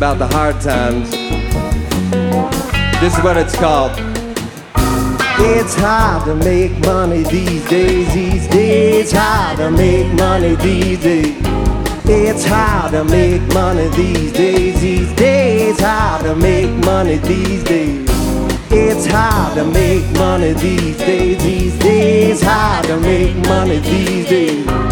about the hard times. This is what it's called. It's hard to make money these days, hard to make money these days. It's hard to make money these days, hard to make money these days. It's hard to make money these days, hard to make money these days.